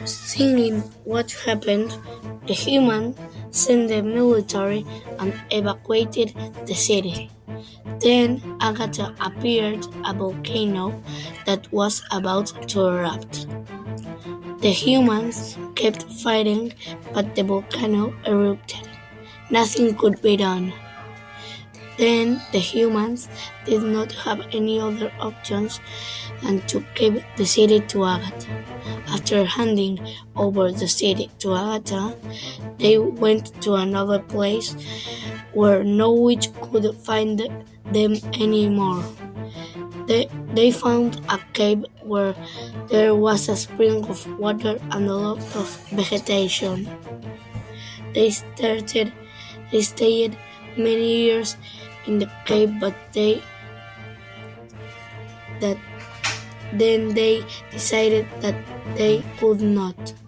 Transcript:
Seeing what happened, the humans sent the military and evacuated the city. Then Agatha appeared a volcano that was about to erupt. The humans kept fighting, but the volcano erupted. Nothing could be done. Then the humans did not have any other options than to give the city to Agatha. After handing over the city to Agatha, they went to another place where no witch could find them anymore. They found a cave where there was a spring of water and a lot of vegetation. They stayed many years in the cave, but then they decided that they could not.